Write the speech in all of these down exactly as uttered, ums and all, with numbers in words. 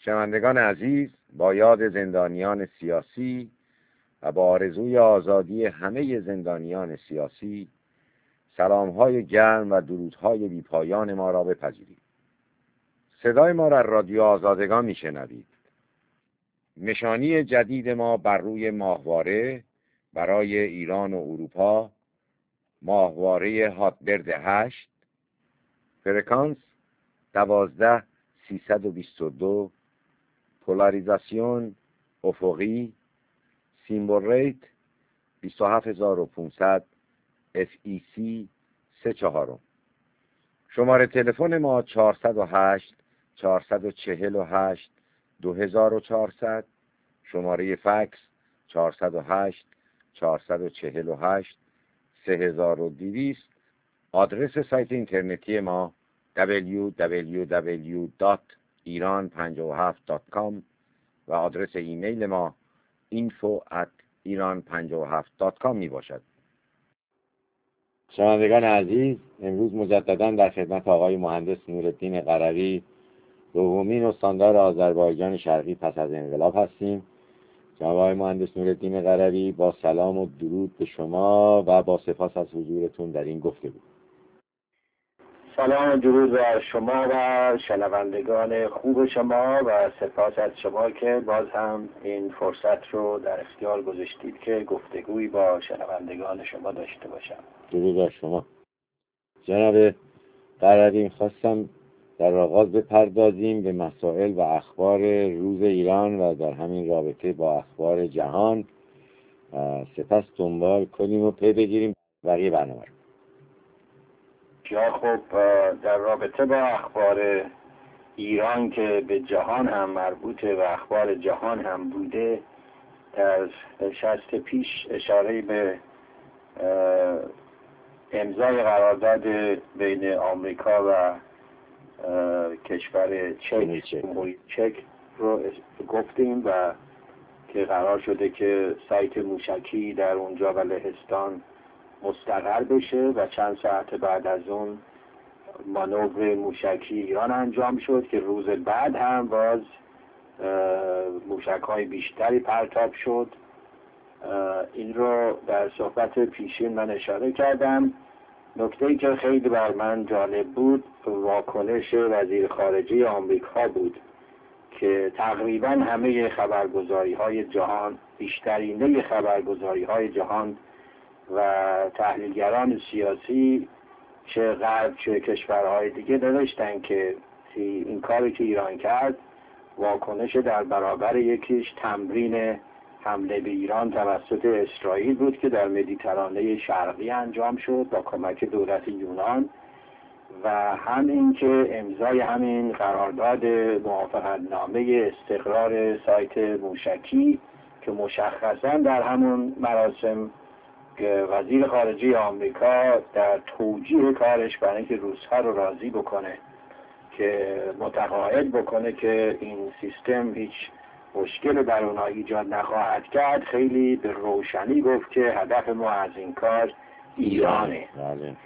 شنوندگان عزیز، با یاد زندانیان سیاسی و با آرزوی آزادی همه زندانیان سیاسی، سلام‌های گرم و درودهای بی‌پایان ما را بپذیرید. صدای ما را رادیو آزادگان میشنوید. نشانی جدید ما بر روی ماهواره برای ایران و اروپا، ماهواره هاتبرد هشت، فرکانس دوازده سیصد و بیست و دو، پولاریزاسیون افقی، سیمبل ریت بیست و هفت هزار و پانصد، اف ای سی سه چهارم. شماره تلفن ما چهارصد و هشت چهارصد و چهل و هشت دو هزار و چهارصد، شماره فکس چهارصد و هشت چهارصد و چهل و هشت سه هزار و دویست. آدرس سایت اینترنتی ما دبلیو دبلیو دبلیو دات ایران پنجاه و هفت دات کام و آدرس ایمیل ما اینفو ات ایران پنجاه و هفت دات کام می باشد. شنوندگان عزیز، امروز مجددا در خدمت آقای مهندس نورالدین قروی، دومین استاندار آذربایجان شرقی پس از انقلاب هستیم. جناب آقای مهندس نورالدین قروی، با سلام و درود به شما و با سپاس از حضورتون در این گفتگو. سلام و درود بر شما و شنوندگان خوب شما و سپاس از شما که باز هم این فرصت رو در اختیار گذاشتید که گفتگویی با شنوندگان شما داشته باشم. درود بر شما. جناب قروی، خواستم در آغاز بپردازیم به مسائل و اخبار روز ایران و در همین رابطه با اخبار جهان، سپس دنبال کنیم و پی بگیریم بقیه برنامه رو. یا خب، در رابطه با اخبار ایران که به جهان هم مربوطه و اخبار جهان هم بوده، در نشست پیش اشاره به امضای قرارداد بین آمریکا و کشور چک جمهوری چک رو گفتیم و که قرار شده که سایت موشکی در اونجا و لهستان مستقر بشه و چند ساعت بعد از اون مانور موشکی ایران انجام شد که روز بعد هم باز موشک‌های بیشتری پرتاب شد. این رو در صحبت پیشین من اشاره کردم. نکته‌ای که خیلی بر من جالب بود واکنش وزیر خارجه آمریکا بود که تقریبا همه خبرگزاری‌های جهان، بیشترینه خبرگزاری‌های جهان و تحلیلگران سیاسی چه غرب چه کشورهای دیگه نوشتن که این کاری که ایران کرد واکنش در برابر یکیش تمرین حمله به ایران توسط اسرائیل بود که در مدیترانه شرقی انجام شد با کمک دولت یونان، و همین که امضای همین قرارداد موافقتنامه استقرار سایت موشکی که مشخصا در همون مراسم که وزیر خارجه آمریکا در توجیه کارش برای اینکه روس‌ها رو راضی بکنه که متقاعد بکنه که این سیستم هیچ مشکل بر اونها ایجاد نخواهد کرد، خیلی به روشنی گفت که هدف ما از این کار ایرانه. بله.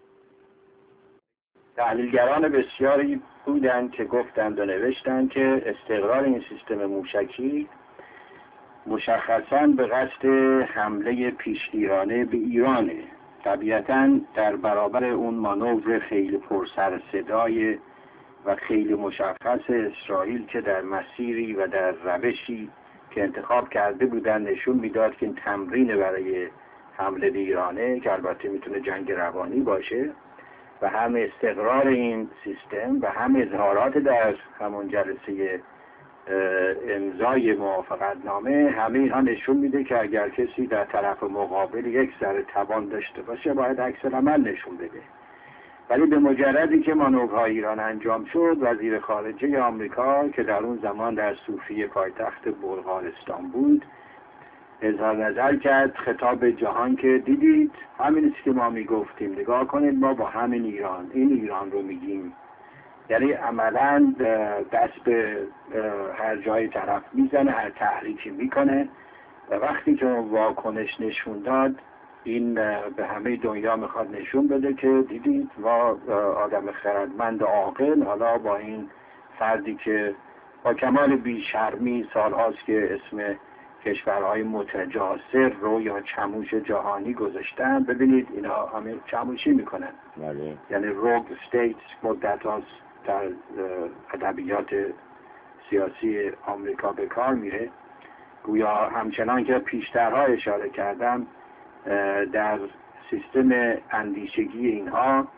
تحلیلگران بسیاری بودند که گفتند و نوشتند که استقرار این سیستم موشکی مشخصاً به قصد حمله پیشگیرانه به ایرانه. طبیعتاً در برابر اون مانور خیلی پرسر صدای و خیلی مشخص اسرائیل که در مسیری و در روشی که انتخاب کرده بودن نشون میداد که این تمرین برای حمله به ایرانه، که البته میتونه جنگ روانی باشه، و هم استقرار این سیستم و هم اظهارات در همون جلسه امضای موافقتنامه، همه اینها نشون میده که اگر کسی در طرف مقابل یک ذره توان داشته باشه باید عکس العمل نشون بده. ولی به مجردی که مانورهای ایران انجام شد، وزیر خارجه آمریکا که در اون زمان در صوفیه پایتخت بلغارستان بود اظهار نظر کرد، خطاب به جهان که دیدید همین است که ما میگفتیم، نگاه کنید ما با همین ایران این ایران رو میگیم. یعنی عملا دست به هر جای طرف میزنه، هر تحریکی میکنه و وقتی که واکنش نشون داد این به همه دنیا میخواد نشون بده که دیدید ما آدم خردمند و عاقل حالا با این فردی که با کمال بیشرمی سالهاست که اسم کشورهای متجاسر رو یا چموش جهانی گذاشتن. ببینید اینا همه چموشی میکنن، بله. یعنی روگ استیت مدت هاست در ادبیات سیاسی آمریکا به کار میره. گویا همچنان که پیشترها اشاره کردم در سیستم اندیشگی اینها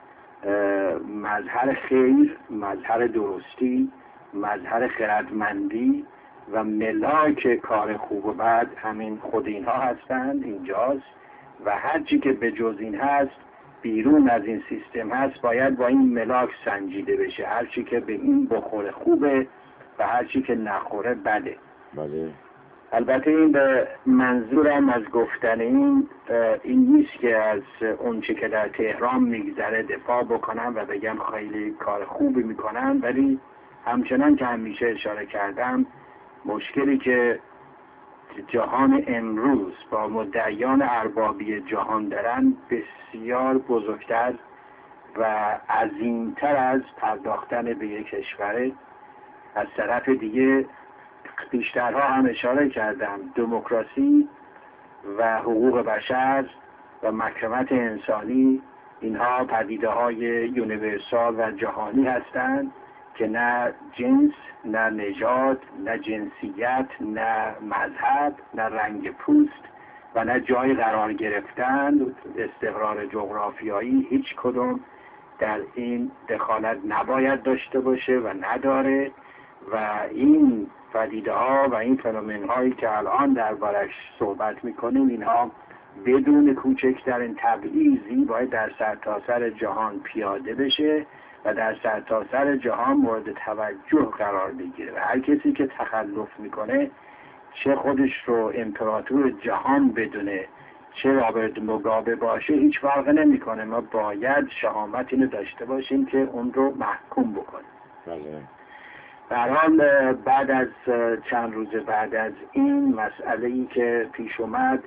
مظهر خیر، مظهر درستی، مظهر خردمندی و ملاک کار خوب و بد همین خود اینها هستند اینجاست و هرچی که به جز این هست بیرون از این سیستم هست باید با این ملاک سنجیده بشه. هرچی که به این بخوره خوبه و هرچی که نخوره بده. بله. البته این به منظورم از گفتن این این نیست که از اونچه که در تهران میگذره دفاع بکنم و بگم خیلی کار خوبی میکنن، ولی همچنان که همیشه اشاره کردم مشکلی که جهان امروز با مدعیان اربابی جهان دارن بسیار بزرگتر و عظیمتر از پرداختن به یک کشوره. از طرف دیگه پیشترها هم اشاره کردم دموکراسی و حقوق بشر و مکرمت انسانی اینها پدیده های یونیورسال و جهانی هستند که نه جنس، نه نژاد، نه جنسیت، نه مذهب، نه رنگ پوست و نه جای قرار گرفتن، استقرار جغرافیایی، هیچ کدوم در این دخالت نباید داشته باشه و نداره. و این پدیده ها و این فنومن هایی که الان دربارش صحبت میکنیم اینها بدون کوچکترین تبعیضی باید در سرتاسر جهان پیاده بشه و در سرتاسر جهان مورد توجه قرار بگیره و هر کسی که تخلف میکنه، چه خودش رو امپراتور جهان بدونه چه رابرت موگابه باشه، هیچ فرق نمیکنه. ما باید شهامت اینو داشته باشیم که اون رو محکوم بکنیم. بله. در حال بعد از چند روز بعد از این مسئله‌ای که پیش اومد،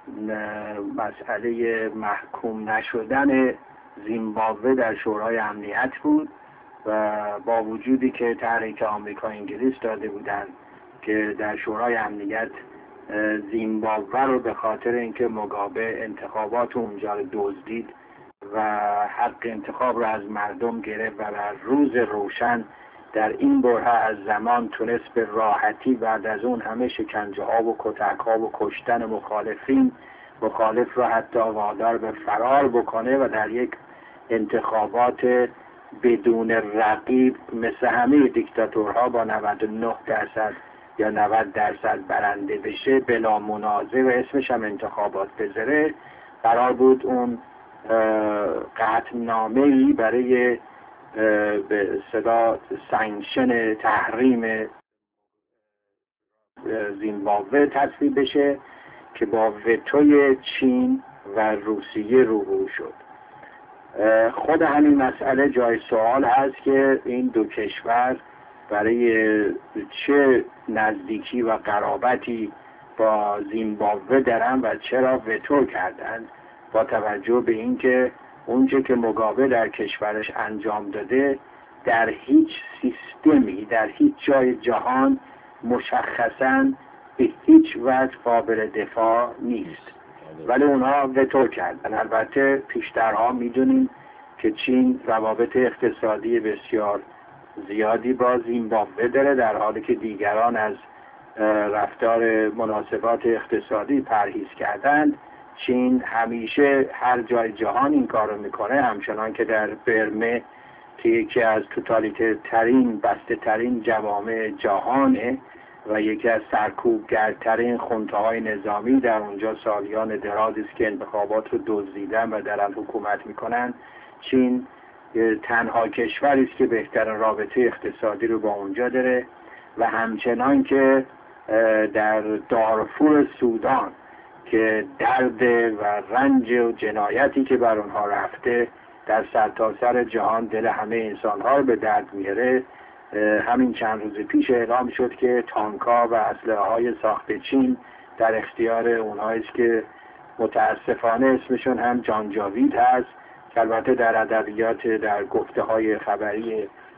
مسئله محکوم نشدن زیمبابوه در شورای امنیت بود و با وجودی که تحریک آمریکا انگلیس داده بودند که در شورای امنیت زیمبابوه رو به خاطر اینکه موگابه انتخابات اونجا رو دزدید و حق انتخاب رو از مردم گرفت و در روز روشن در این بره از زمان تونست به راحتی بعد از اون همه شکنجه ها و کتک ها و کشتن مخالفین مخالف را حتی وادار به فرار بکنه و در یک انتخابات بدون رقیب مثل همه دیکتاتورها با نود و نه درصد یا نود درصد برنده بشه بلا منازع و اسمش هم انتخابات بذاره. قرار بود اون قطعنامه‌ای برای به صدا سانکشن تحریم زیمبابوه تصویب بشه که با وتوی چین و روسیه روبرو شد. خود همین مسئله جای سوال هست که این دو کشور برای چه نزدیکی و قرابتی با زیمبابوه دارن و چرا وتو کردن، با توجه به اینکه اونچه که موگابه در کشورش انجام داده در هیچ سیستمی در هیچ جای جهان مشخصاً به هیچ وجه قابل دفاع نیست، ولی اونها وتو کردن. البته پیشترها میدونیم که چین روابط اقتصادی بسیار زیادی با زیمبابوه داره، در حالی که دیگران از رفتار مناسبات اقتصادی پرهیز کردند. چین همیشه هر جای جهان این کارو میکنه، همچنان که در برمه که یکی از توتالیته ترین بسته ترین جوامع جهانه و یکی از سرکوبگرترین خونته‌های نظامی در اونجا سالیان درازی است که انتخابات رو دزدیدن و دارن حکومت میکنن. چین تنها کشوری است که بهترین رابطه اقتصادی رو با اونجا داره و همچنان که در دارفور سودان که درد و رنج و جنایتی که بر اونها رفته در سرتاسر جهان دل همه انسانها رو به درد میاره. همین چند روز پیش اعلام شد که تانک‌ها و اسلحه‌های ساخت چین در اختیار اونهایی است که متاسفانه اسمشون هم جانجاوید هست، که البته در ادبیات در گفته‌های خبری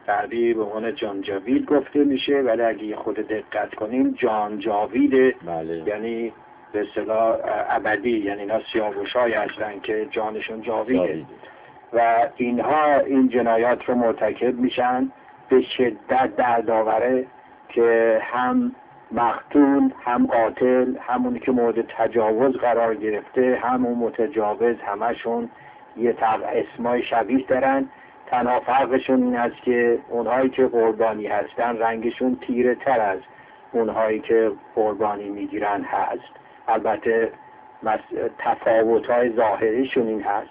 غربی به عنوان جانجاوید گفته میشه، ولی اگه خود دقت کنیم جانجاوید، بله. یعنی به اصطلاح ابدی، یعنی اینا سیاوش‌هایی هستن که جانشون جاویده. جاوید. و اینها این جنایات رو مرتکب میشن، به شدت دردآوره که هم مقتول هم قاتل، همونی که مورد تجاوز قرار گرفته همون متجاوز، همشون یه طبع اسمای شبیه دارن. تنها فرقشون این است که اونهایی که قربانی هستن رنگشون تیره تر از اونهایی که قربانی میگیرن هست. البته تفاوت‌های ظاهریشون این هست.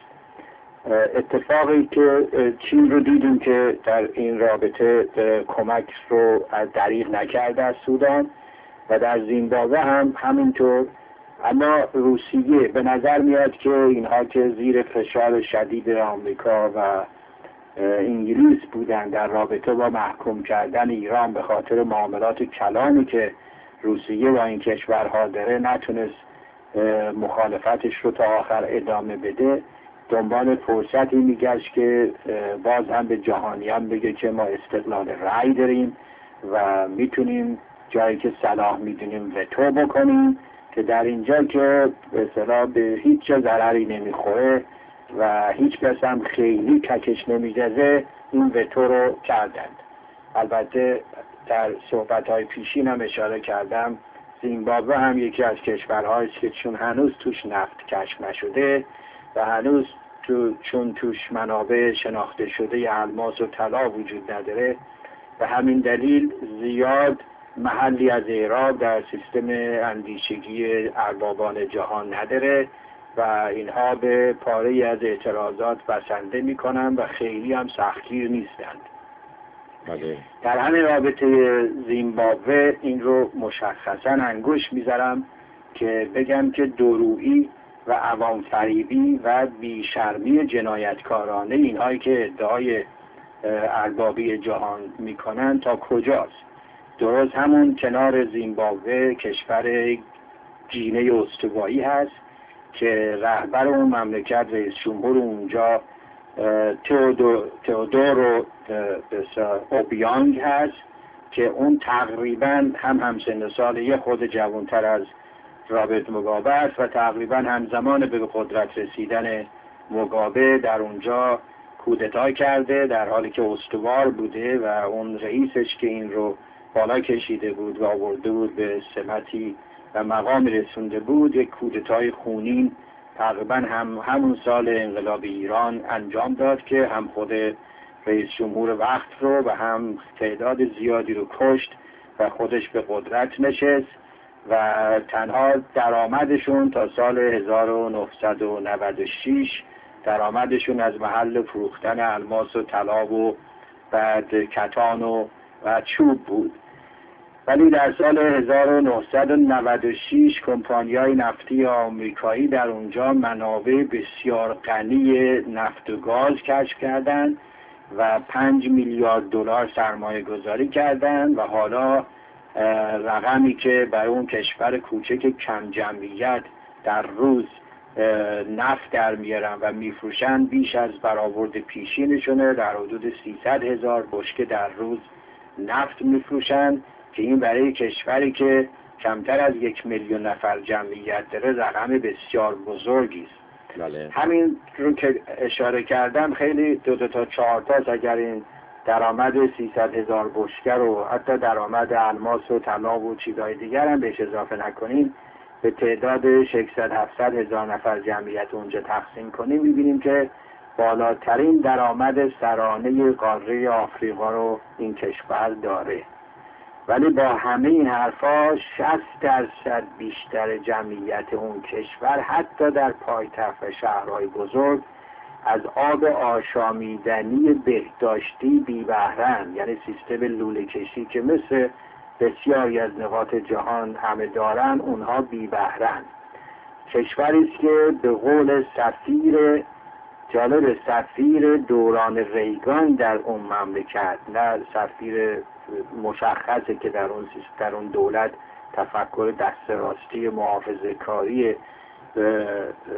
اتفاقی که چین رو دیدیم که در این رابطه کمک رو از دریغ نکرده از سودان و در زیمبابوه هم همینطور. اما روسیه به نظر میاد که اینها که زیر فشار شدید آمریکا و انگلیس بودن در رابطه با محکوم کردن ایران به خاطر معاملات کلانی که روسیه با این کشورها داره، نتونست مخالفتش رو تا آخر ادامه بده. دنبال فرصتی میگشت که باز هم به جهانیان بگه که ما استقلال رأی داریم و میتونیم جایی که صلاح میدونیم وتو بکنیم، که در اینجا که به اصطلاح به هیچ جا ضرری نمیخوره و هیچ کس هم خیلی ککش نمیجزه، این وتو رو کردند. البته در صحبت‌های پیشین هم اشاره کردم زیمبابوه هم یکی از کشورهایی که چون هنوز توش نفت کشف نشده و هنوز تو چون توش منابع شناخته شده الماس و طلا وجود نداره، به همین دلیل زیاد محلی از اعراب در سیستم اندیشگی اربابان جهان نداره و اینها به پاره از اعتراضات بسنده میکنن و خیلی هم سختگیر نیستند. بله. در همین رابطه زیمبابوه این رو مشخصا انگوش میذارم که بگم که دورویی و عوام فریبی و بیشرمی جنایتکارانه اینهایی که ادعای اربابی جهان میکنن تا کجاست. درست همون کنار زیمبابوه کشور گینه استوایی هست که رهبر اون مملکت رئیس جمهور اونجا تئودور اوبیانگ هست که اون تقریبا هم همسن سال یه خود جوانتر از رابرت موگابه است و تقریبا همزمان به قدرت رسیدن موگابه در اونجا کودتا کرده، در حالی که استوار بوده و اون رئیسش که این رو بالا کشیده بود و آورده بود به سمتی و مقام رسونده بود، یک کودتای خونین تقریبا هم همون سال انقلاب ایران انجام داد که هم خود رئیس جمهور وقت رو و هم تعداد زیادی رو کشت و خودش به قدرت نشست و تنها درآمدشون تا سال هزار و نهصد و نود و شش درآمدشون از محل فروختن الماس و طلا و بعد کتان و و چوب بود. ولی در سال هزار و نهصد و نود و شش کمپانی‌های نفتی آمریکایی در اونجا منابع بسیار غنی نفت و گاز کشف کردند و پنج میلیارد دلار سرمایه گذاری کردند و حالا رقمی که برای اون کشور کوچک کم جمعیت در روز نفت در میارن و میفروشن بیش از برآورد پیشینشونه، در حدود سیصد هزار بشکه در روز نفت میفروشن که این برای کشوری که کمتر از یک میلیون نفر جمعیت داره رقم بسیار بزرگی است. بله. همین رو که اشاره کردم خیلی دو دو تا چهار تاست. اگر این درآمد سیصد هزار بشکه رو حتی درآمد الماس و طلا و چیزهای دیگر هم بهش اضافه نکنیم، به تعداد ششصد هفتصد هزار نفر جمعیت اونجا تقسیم کنیم، می‌بینیم که بالاترین درآمد سرانه قاره آفریقا رو این کشور داره. ولی با همه این حرفا شصت درصد بیشتر جمعیت اون کشور حتی در پایتخت و شهرهای بزرگ از آب آشامیدنی بهداشتی بی بهره‌اند، یعنی سیستم لوله کشی که مثل بسیاری از نقاط جهان همه دارن، اونها بی بهره‌اند. کشوری است که به قول سفیر جالب سفیر دوران ریگان در اون مملکت، نه سفیر مشخصه که در اون در اون دولت تفکر دست راستی محافظه کاری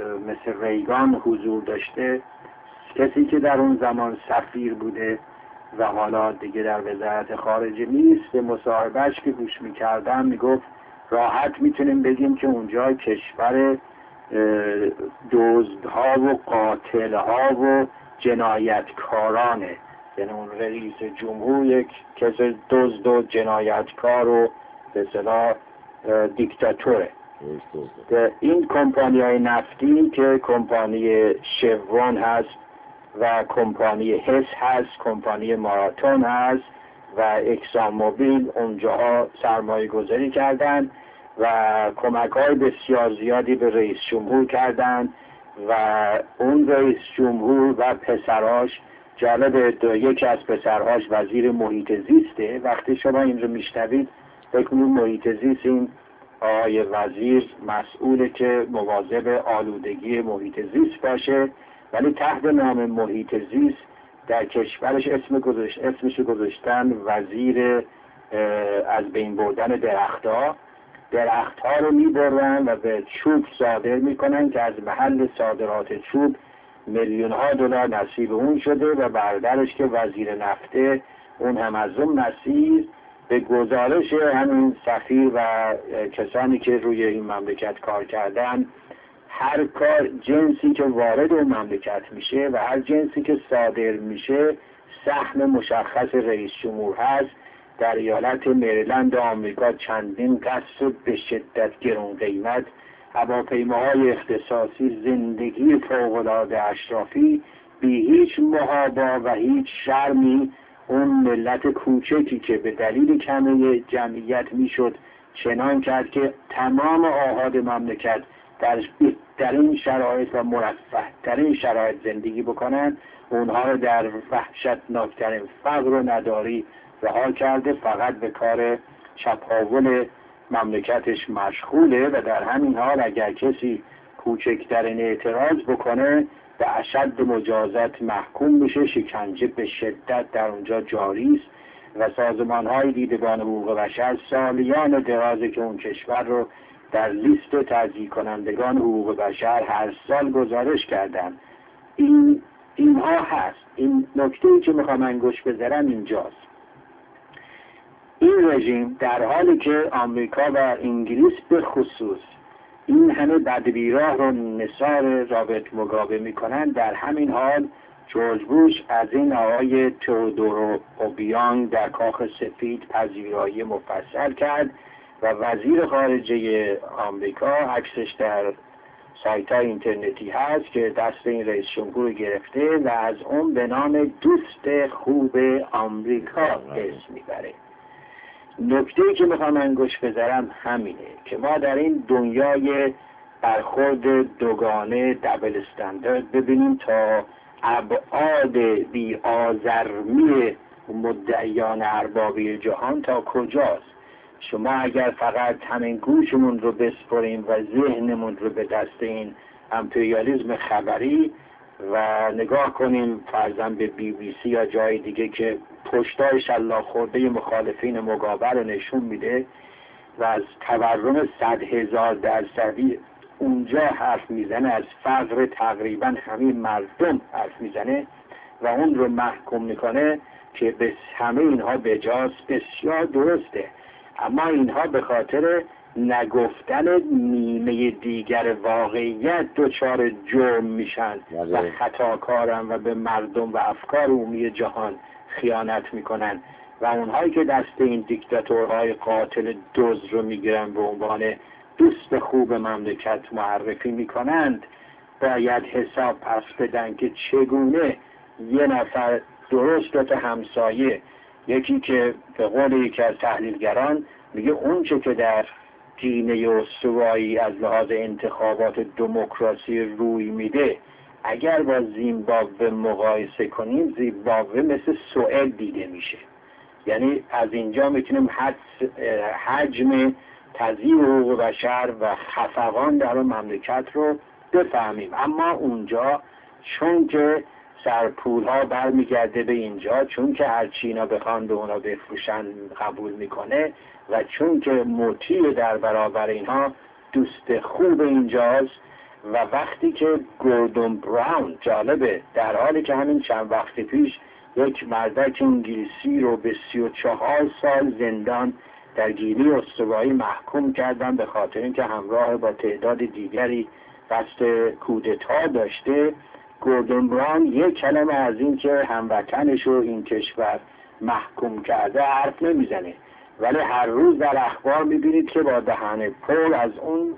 مثل ریگان حضور داشته، کسی که در اون زمان سفیر بوده و حالا دیگه در وزارت خارجه نیست، به مصاحبهش که گوش میکردم میگفت راحت میتونیم بگیم که اونجا کشور دزدها و قاتلها و جنایتکارانه. یعنی اون رئیس جمهور یک کس دزد و جنایتکار و به اصطلاح دیکتاتوره. این کمپانی های نفتی که کمپانی شورون هست و کمپانی هس هست، کمپانی ماراتون هست و اکسان موبیل اونجاها سرمایه گذاری کردن و کمک های بسیار زیادی به رئیس جمهور کردن و اون رئیس جمهور و پسراش، جالب دو یکی از پسرهاش وزیر محیط زیسته. وقتی شما این رو میشنوید بکنید محیط زیست این آقای وزیر مسئوله که مواظب آلودگی محیط زیست باشه، ولی تحت نام محیط زیست در کشورش اسم گذاشت اسمش گذاشتن وزیر از بین بردن درختها. درختها رو میبرن و به چوب صادر میکنن که از محل صادرات چوب میلیون ها دلار نصیب اون شده و برادرش که وزیر نفته اون هم از اون نصیب. به گزارش همین سفیر و کسانی که روی این مملکت کار کردن، هر کار جنسی که وارد اون مملکت میشه و هر جنسی که صادر میشه سهم مشخص رئیس جمهور هست. در ایالت مریلند آمریکا چندین قصر به شدت گران قیمت، هواپیماهای اختصاصی، زندگی فوق‌العاده اشرافی بی هیچ محابا و هیچ شرمی اون ملت کوچکی که به دلیل کمی جمعیت میشد چنان کرد که تمام آحاد مملکت در بهترین شرایط و مرفه‌ترین شرایط زندگی بکنن، اونها رو در وحشتناکترین فقر و نداری رها کرده، فقط به کار چپاول مملکتش مشغوله و در همین حال اگر کسی کوچکترین اعتراض بکنه به اشد مجازات محکوم میشه. شکنجه به شدت در اونجا جاری است و سازمان های دیدبان حقوق بشر سالیان درازه که اون کشور رو در لیست تضییع کنندگان حقوق بشر هر سال گزارش کردن. این اینها هست. این نکته‌ای که میخوام انگوش بذارم اینجاست. این رژیم در حالی که آمریکا و انگلیس به خصوص این همه بدبیراه رو نثار رابرت موگابه میکنن، در همین حال جورج بوش از این آقای تئودور اوبیانگ در کاخ سفید پذیرایی مفصل کرد و وزیر خارجه آمریکا عکسش در سایت های اینترنتی هست که دست این رئیس جمهور گرفته و از اون به نام دوست خوب آمریکا اسم میبره. نکته‌ای که میخوام انگوش بذارم همینه که ما در این دنیای برخورد دوگانه دبل استاندارد ببینیم تا ابعاد بی آزرمی مدعیان اربابی جهان تا کجاست. شما اگر فقط همین گوشمون رو بسپریم و ذهنمون رو به دست این امپریالیسم خبری و نگاه کنیم فرضاً به بی بی سی یا جای دیگه که پشتای شلاق خورده مخالفین موگابه رو نشون میده و از تورم صد هزار درصدی اونجا حرف میزنه، از فقر تقریبا همین مردم حرف میزنه و اون رو محکوم میکنه که به همه اینها بجاست، بسیار درسته. اما اینها به خاطر نگفتن نیمه دیگر واقعیت دچار جرم میشن و خطاکارن و به مردم و افکار عمومی جهان خیانت میکنن و اونهایی که دست این دیکتاتورهای قاتل دزد رو میگیرن به عنوان دوست خوب مملکت معرفی میکنند باید حساب پس بدن که چگونه یه نفر درست تا همسایه، یکی که به قول یکی از تحلیلگران میگه اون چه که در گینه استوایی از لحاظ انتخابات دموکراسی روی میده اگر با زیمبابوه مقایسه کنیم، زیمبابوه مثل سوئد دیده میشه. یعنی از اینجا میتونیم حجم تضییع حقوق بشر و خفقان در اون مملکت رو بفهمیم. اما اونجا چون که سرپول ها برمیگرده به اینجا، چون که هر چینا بخوان به اونا بفروشن قبول میکنه و چون که مطیع در برابر اینها دوست خوب اینجاست و وقتی که گوردون براون، جالبه در حالی که همین چند وقت پیش یک مردک انگلیسی رو به سی و چهار سال زندان در گینی استوایی محکوم کردن به خاطر اینکه همراه با تعداد دیگری قصد کودتا داشته. گوردون براون یک کلمه از این که هموطنش رو این کشور محکوم کرده حرف نمیزنه، ولی هر روز در اخبار میبینید که با دهن پر از اون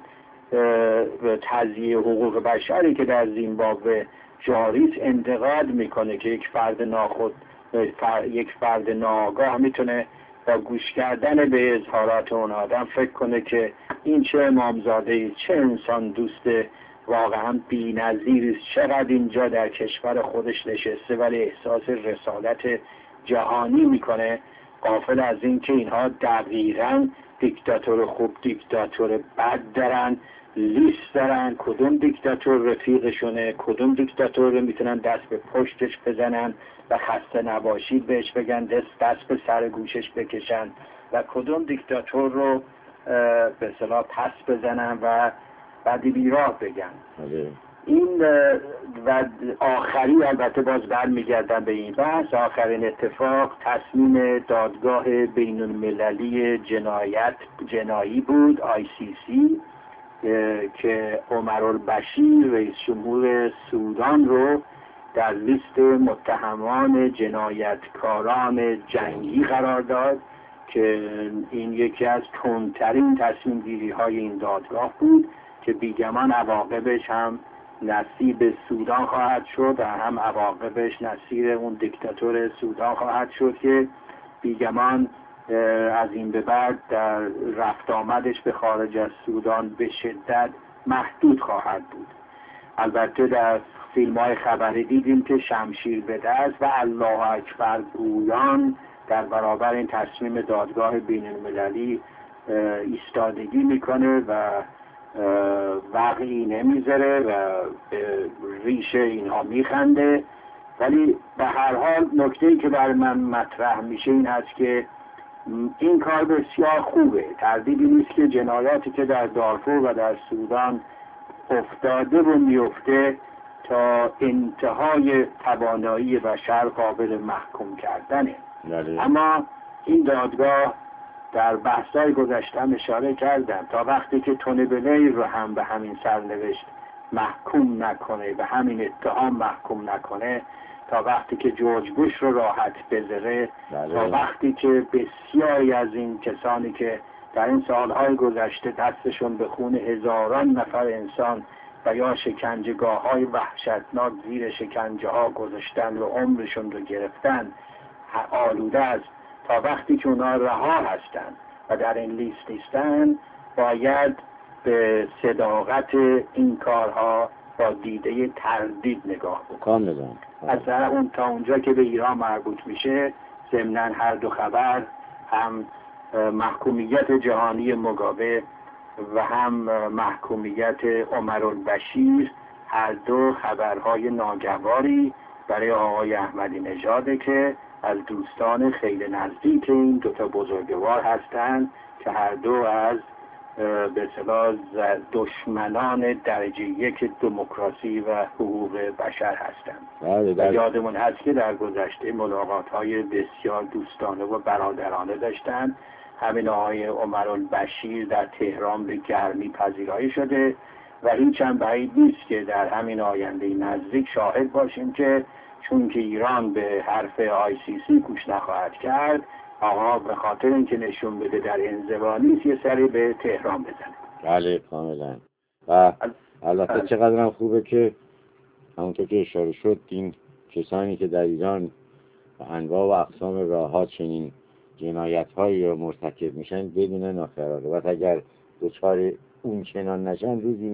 تضییع حقوق بشری که در زیمبابوه جاریست انتقاد میکنه که یک فرد ناخود یک فرد ناآگاه میتونه با گوش کردن به اظهارات اون آدم فکر کنه که این چه امامزاده، چه انسان دوست واقعا بی‌نظیری است، چقدر اینجا در کشور خودش نشسته ولی احساس رسالت جهانی میکنه، غافل از این که اینها دقیقاً دیکتاتور خوب دیکتاتور بد دارن، لیست دارن، کدوم دیکتاتور رفیقشونه، کدوم دیکتاتور رو میتونن دست به پشتش بزنن و خسته نباشید بهش بگن، دست دست به سر گوشش بکشن و کدوم دیکتاتور رو به اصطلاح پس بزنن و بعدی بیراه بگن. این و آخری البته باز برمیگردن به این بحث، آخرین اتفاق تصمیم دادگاه بین المللی جنایت جنایی بود آی سی سی که عمرالبشیر رئیس جمهور سودان رو در لیست متهمان جنایتکاران جنگی قرار داد که این یکی از تندترین تصمیم گیری های این دادگاه بود که بیگمان عواقبش هم نصیب سودان خواهد شد و هم عواقبش نصیب اون دیکتاتور سودان خواهد شد که بیگمان از این به بعد در رفت آمدش به خارج از سودان به شدت محدود خواهد بود. البته در فیلم های خبری دیدیم که شمشیر به دست و الله اکبر گویان در برابر این تصمیم دادگاه بین المللی ایستادگی میکنه و وقعی نمیذاره و به ریش اینها میخنده. ولی به هر حال نکته‌ای که برای من مطرح میشه این هست که این کار بسیار خوبه. تردیدی نیست که جنایاتی که در دارفور و در سودان افتاده و میفته تا انتهای توانایی بشر قابل محکوم کردنه. بله. اما این دادگاه در بحث‌های گذشتم اشاره کردم تا وقتی که تونی بلیر رو هم به همین سرنوشت محکوم نکنه، به همین اتهام محکوم نکنه، تا وقتی که جورج بوش رو راحت بذاره، بله. تا وقتی که بسیاری از این کسانی که در این سالهای گذشته دستشون به خون هزاران نفر انسان و یا شکنجهگاه های وحشتناک زیر شکنجه ها گذاشتن و عمرشون رو گرفتن آلوده است، تا وقتی که اونا رها هستن و در این لیست نیستن باید به صداقت این کارها با دیده تردید نگاه بکنیم. از طرف اون تا اونجا که به ایران مربوط میشه، ضمناً هر دو خبر، هم محکومیت جهانی مگابه و هم محکومیت عمرالبشیر، هر دو خبرهای ناگواری برای آقای احمدی نژاده که از دوستان خیلی نزدیک این دوتا بزرگوار هستند که هر دو از به اصطلاح دشمنان درجه یک دموکراسی و حقوق بشر هستند. و یادمون هست که در گذشته ملاقات‌های بسیار دوستانه و برادرانه داشتند. همین آقای عمرالبشیر در تهران به گرمی پذیرایی شده و هیچ هم بعید نیست که در همین آینده نزدیک شاهد باشیم که چون که ایران به حرف آی سی سی گوش نخواهد کرد، آقا به خاطر اینکه نشون بده در انزوا نیست یه سری به تهران بزنه. بله کاملا. و البته چقدر هم خوبه که همونطور که اشاره شد این کسانی که در ایران و انواع و اقسام راه‌ها چنین جنایت‌هایی رو مرتکب میشن بدون ناقراره و اگر دچار اون چنان نشن روزی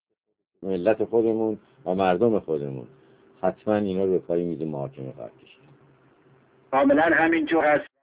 ملت خودمون و مردم خودمون حتما اینا رو به پای میز محاکمه خواهد کشید. کاملا همینجور هست.